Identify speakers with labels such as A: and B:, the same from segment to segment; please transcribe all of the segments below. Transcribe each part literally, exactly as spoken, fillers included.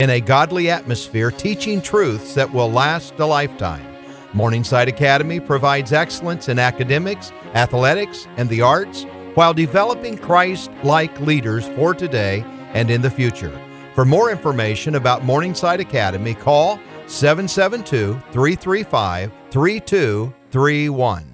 A: in a godly atmosphere, teaching truths that will last a lifetime. Morningside Academy provides excellence in academics, athletics, and the arts while developing Christ-like leaders for today and in the future. For more information about Morningside Academy, call seven seven two, three three five, three two three one.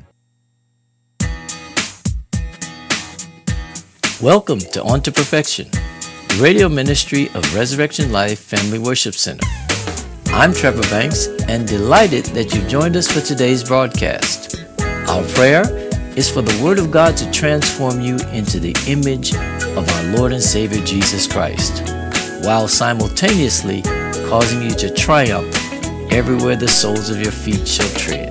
B: Welcome to On to Perfection, the radio ministry of Resurrection Life Family Worship Center. I'm Trevor Banks and delighted that you've joined us for today's broadcast. Our prayer is for the Word of God to transform you into the image of our Lord and Savior Jesus Christ, while simultaneously causing you to triumph everywhere the soles of your feet shall tread.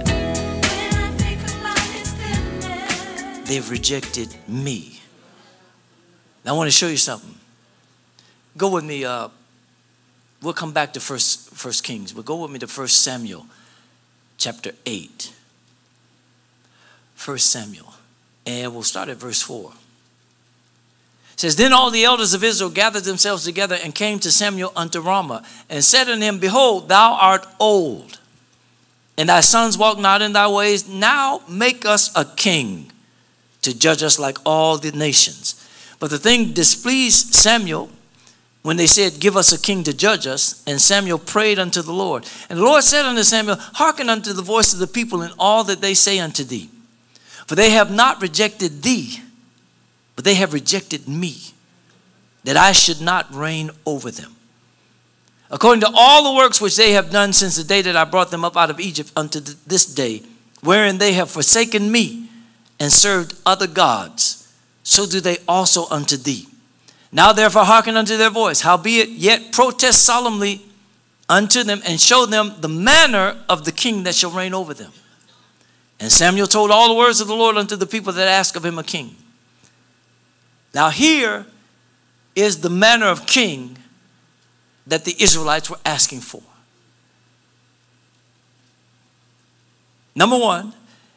B: They've rejected me. Now, I want to show you something. Go with me. Uh, we'll come back to First First Kings, but go with me to First Samuel, chapter eight. First Samuel, and we'll start at verse four. It says, "Then all the elders of Israel gathered themselves together and came to Samuel unto Ramah, and said unto him, Behold, thou art old, and thy sons walk not in thy ways. Now make us a king to judge us like all the nations." But the thing displeased Samuel when they said, "Give us a king to judge us." And Samuel prayed unto the Lord. And the Lord said unto Samuel, "Hearken unto the voice of the people in all that they say unto thee. For they have not rejected thee, but they have rejected me, that I should not reign over them, according to all the works which they have done since the day that I brought them up out of Egypt unto this day, wherein they have forsaken me and served other gods. So do they also unto thee. Now therefore hearken unto their voice. Howbeit yet protest solemnly unto them, and show them the manner of the king that shall reign over them." And Samuel told all the words of the Lord unto the people that asked of him a king. Now here is the manner of king that the Israelites were asking for. Number one,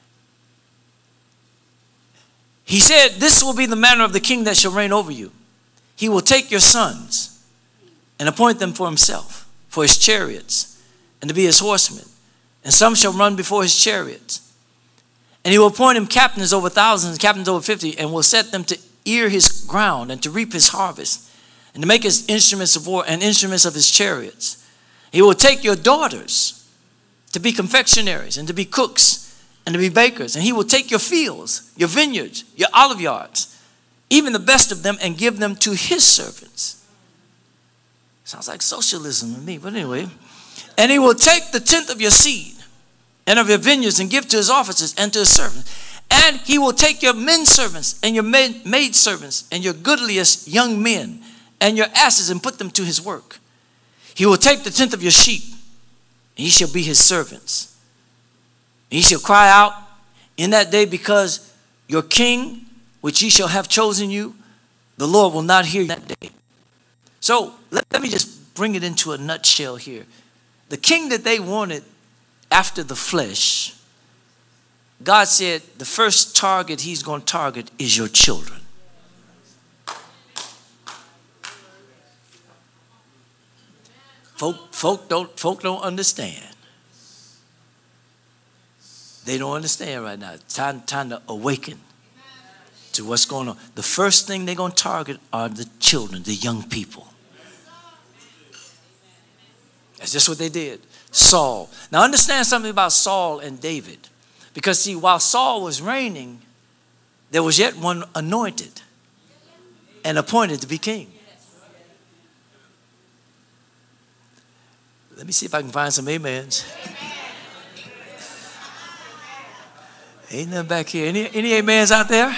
B: he said, "This will be the manner of the king that shall reign over you. He will take your sons and appoint them for himself, for his chariots, and to be his horsemen. And some shall run before his chariots. And he will appoint him captains over thousands, captains over fifty, and will set them to ear his ground and to reap his harvest, and to make his instruments of war and instruments of his chariots. He will take your daughters to be confectionaries and to be cooks and to be bakers. And he will take your fields, your vineyards, your olive yards, even the best of them, and give them to his servants." Sounds like socialism to me, but anyway. "And he will take the tenth of your seed and of your vineyards and give to his officers and to his servants. And he will take your men servants and your maid, maid servants and your goodliest young men and your asses and put them to his work. He will take the tenth of your sheep, and ye shall be his servants. And ye shall cry out in that day, because your king, which ye shall have chosen you, the Lord will not hear you that day." So let, let me just bring it into a nutshell here. The king that they wanted after the flesh, God said the first target he's going to target is your children. Folk, folk, don't, folk don't understand. They don't understand right now. Time, time to awaken to what's going on. The first thing they're going to target are the children, the young people. That's just what they did. Saul. Now understand something about Saul and David. Because see, while Saul was reigning, there was yet one anointed and appointed to be king. Let me see if I can find some amens. Ain't nothing back here. Any, any amens out there?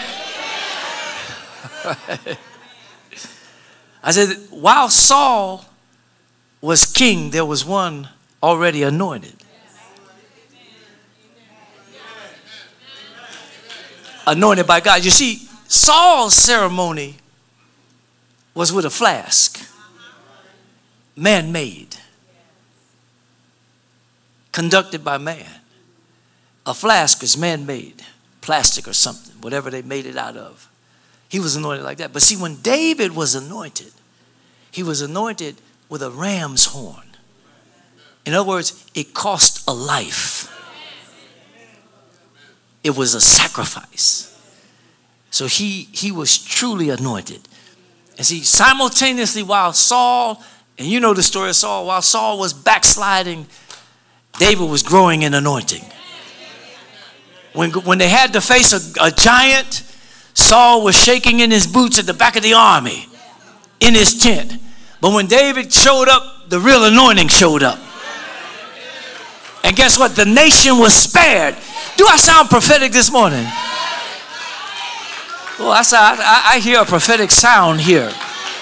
B: I said, while Saul was king, there was one already anointed. Anointed by God. You see, Saul's ceremony was with a flask, man-made, conducted by man. A flask is man-made, plastic or something, whatever they made it out of. He was anointed like that. But see, when David was anointed, he was anointed with a ram's horn. In other words, it cost a life. It was a sacrifice. So he, he was truly anointed. And see, simultaneously while Saul, and you know the story of Saul, while Saul was backsliding, David was growing in anointing. When, when they had to face a, a giant, Saul was shaking in his boots at the back of the army in his tent. But when David showed up, the real anointing showed up. And guess what? The nation was spared. Do I sound prophetic this morning? Oh, I, I, I hear a prophetic sound here.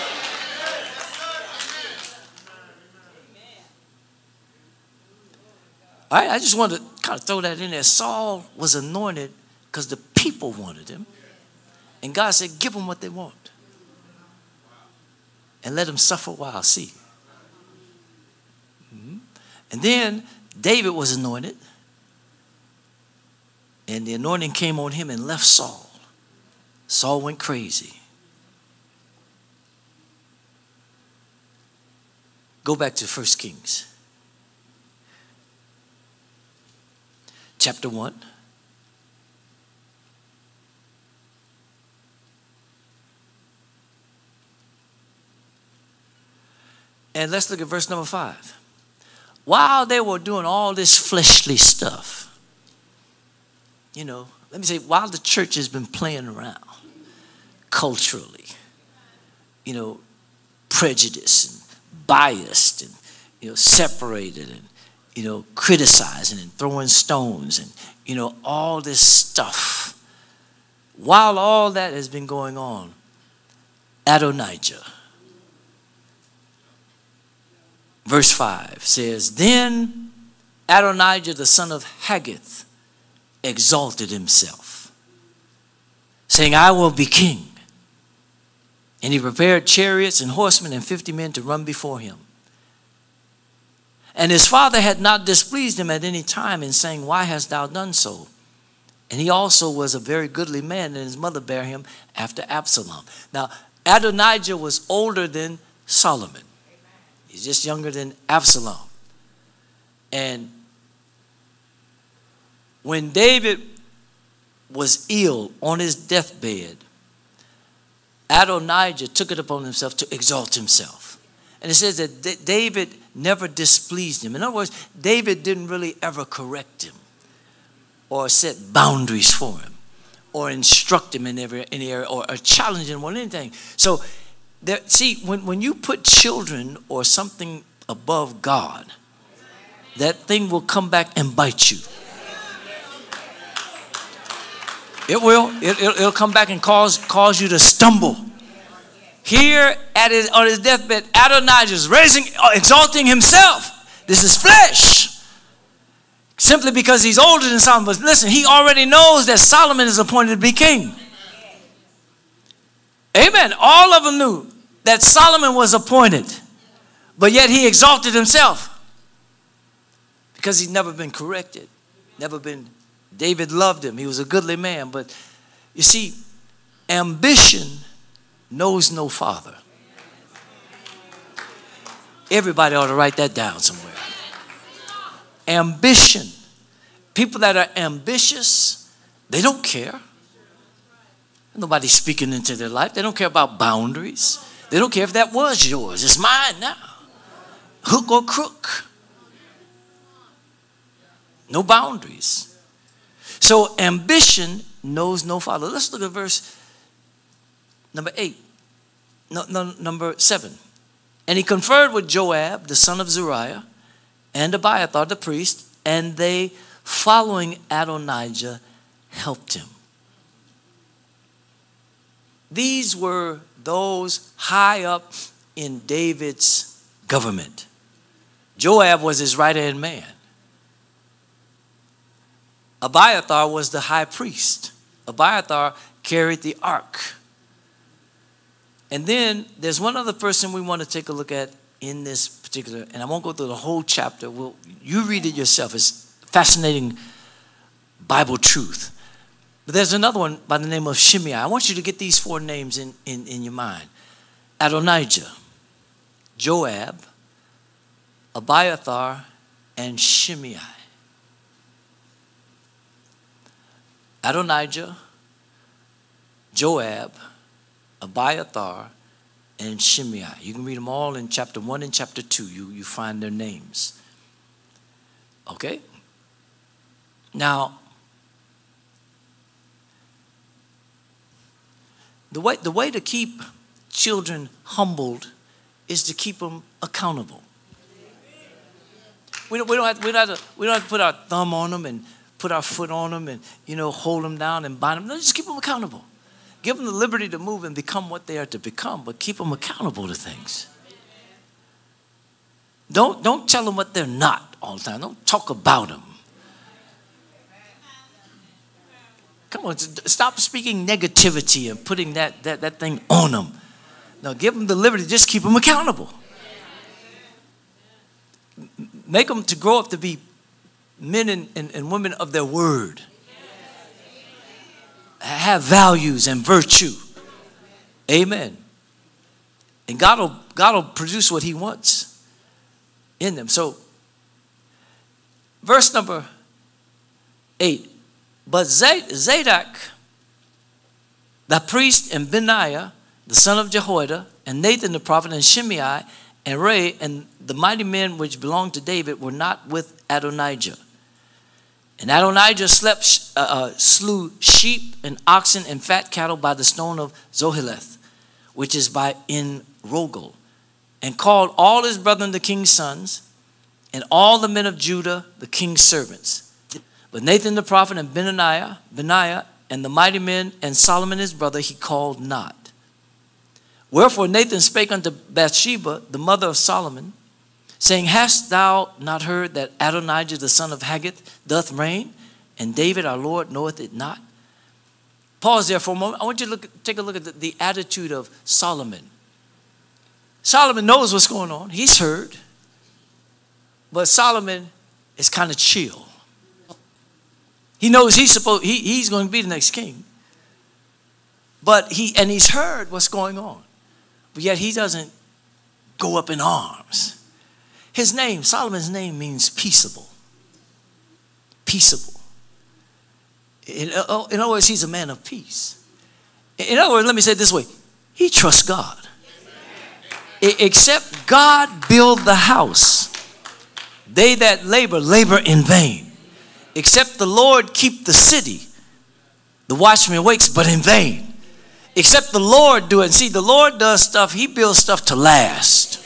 B: All right, I just wanted to kind of throw that in there. Saul was anointed because the people wanted him. And God said, give them what they want. And let them suffer while see. Mm-hmm. And then David was anointed. And the anointing came on him and left Saul. Saul went crazy. Go back to First Kings. Chapter one. And let's look at verse number five. While they were doing all this fleshly stuff, you know, let me say, while the church has been playing around culturally, you know, prejudiced and biased and, you know, separated and, you know, criticizing and throwing stones and, you know, all this stuff. While all that has been going on, Adonijah, verse five says, then Adonijah, the son of Haggith, exalted himself, saying, I will be king. And he prepared chariots and horsemen and fifty men to run before him. And his father had not displeased him at any time in saying, why hast thou done so? And he also was a very goodly man, and his mother bare him after Absalom. Now, Adonijah was older than Solomon. He's just younger than Absalom. And when David was ill on his deathbed, Adonijah took it upon himself to exalt himself. And it says that David never displeased him. In other words, David didn't really ever correct him or set boundaries for him or instruct him in every any area or, or challenge him on anything. So, there, see, when, when you put children or something above God, that thing will come back and bite you. It will. It, it'll, it'll come back and cause, cause you to stumble. Here at his, on his deathbed, Adonijah is raising, exalting himself. This is flesh. Simply because he's older than Solomon. But listen, he already knows that Solomon is appointed to be king. Amen. All of them knew that Solomon was appointed. But yet he exalted himself. Because he's never been corrected. Never been. David loved him. He was a goodly man. But you see, ambition knows no father. Everybody ought to write that down somewhere. Ambition. People that are ambitious, they don't care. Nobody's speaking into their life. They don't care about boundaries. They don't care if that was yours. It's mine now. Hook or crook. No boundaries. So ambition knows no father. Let's look at verse number eight. No, no, number seven. And he conferred with Joab, the son of Zeruiah, and Abiathar the priest, and they, following Adonijah, helped him. These were those high up in David's government. Joab was his right-hand man. Abiathar was the high priest. Abiathar carried the ark. And then there's one other person we want to take a look at in this particular, and I won't go through the whole chapter. We'll, you read it yourself. It's fascinating Bible truth. But there's another one by the name of Shimei. I want you to get these four names in, in, in your mind. Adonijah, Joab, Abiathar, and Shimei. Adonijah, Joab, Abiathar, and Shimei. You can read them all in chapter one and chapter two. You, you find their names. Okay? Now, the way, the way to keep children humbled is to keep them accountable. We don't, we don't, have, we don't, have, to, we don't have to put our thumb on them and put our foot on them and, you know, hold them down and bind them. No, just keep them accountable. Give them the liberty to move and become what they are to become, but keep them accountable to things. Don't, don't tell them what they're not all the time. Don't talk about them. Come on, stop speaking negativity and putting that, that, that thing on them. No, give them the liberty. Just keep them accountable. Make them to grow up to be men and, and, and women of their word. Have values and virtue. Amen. And God will, God will produce what he wants in them. So, verse number eight. But Zadok, the priest, and Benaiah, the son of Jehoiada, and Nathan the prophet, and Shimei, and Ray, and the mighty men which belonged to David were not with Adonijah. And Adonijah slept, uh, uh, slew sheep and oxen and fat cattle by the stone of Zoheleth, which is by En Rogel, and called all his brethren the king's sons, and all the men of Judah the king's servants. But Nathan the prophet and Benaiah, Benaiah and the mighty men and Solomon his brother he called not. Wherefore Nathan spake unto Bathsheba, the mother of Solomon, saying, Hast thou not heard that Adonijah the son of Haggith doth reign, and David our Lord knoweth it not? Pause there for a moment. I want you to look, take a look at the, the attitude of Solomon. Solomon knows what's going on. He's heard. But Solomon is kind of chill. He knows he's supposed he, he's going to be the next king. But he and he's heard what's going on. But yet he doesn't go up in arms. His name, Solomon's name, means peaceable. Peaceable. In, in other words, he's a man of peace. In other words, let me say it this way. He trusts God. Except God build the house, they that labor, labor in vain. Except the Lord keep the city, the watchman wakes, but in vain. Except the Lord do it. And see, the Lord does stuff. He builds stuff to last.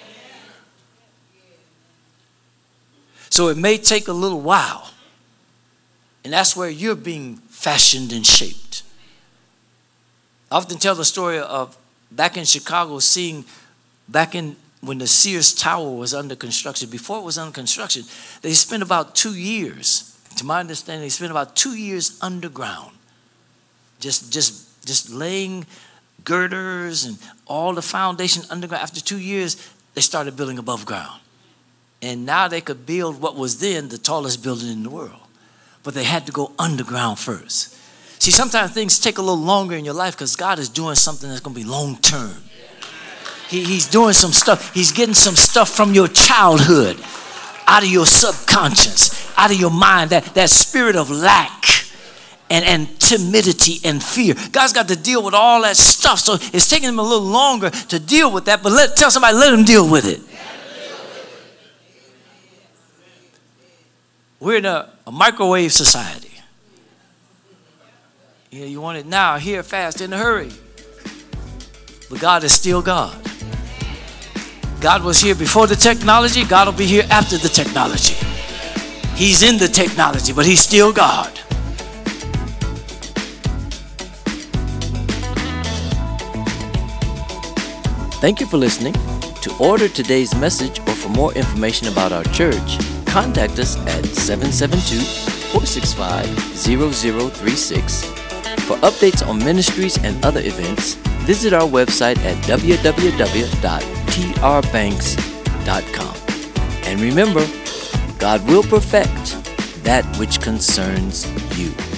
B: So it may take a little while. And that's where you're being fashioned and shaped. I often tell the story of back in Chicago, seeing back in when the Sears Tower was under construction. Before it was under construction, they spent about two years. To my understanding, they spent about two years underground. Just, just, just laying girders and all the foundation underground. After two years, they started building above ground. And now they could build what was then the tallest building in the world. But they had to go underground first. See, sometimes things take a little longer in your life because God is doing something that's going to be long term. He, he's doing some stuff. He's getting some stuff from your childhood, out of your subconscious, out of your mind, that, that spirit of lack and, and timidity and fear. God's got to deal with all that stuff. So it's taking him a little longer to deal with that, but let, tell somebody, let him deal with it. We're in a, a microwave society. Yeah, you want it now, here, fast, in a hurry. But God is still God. God was here before the technology. God will be here after the technology. He's in the technology, but he's still God. Thank you for listening. To order today's message or for more information about our church, contact us at seven seven two, four six five, zero zero three six. For updates on ministries and other events, visit our website at w w w dot t r banks dot com. And remember, God will perfect that which concerns you.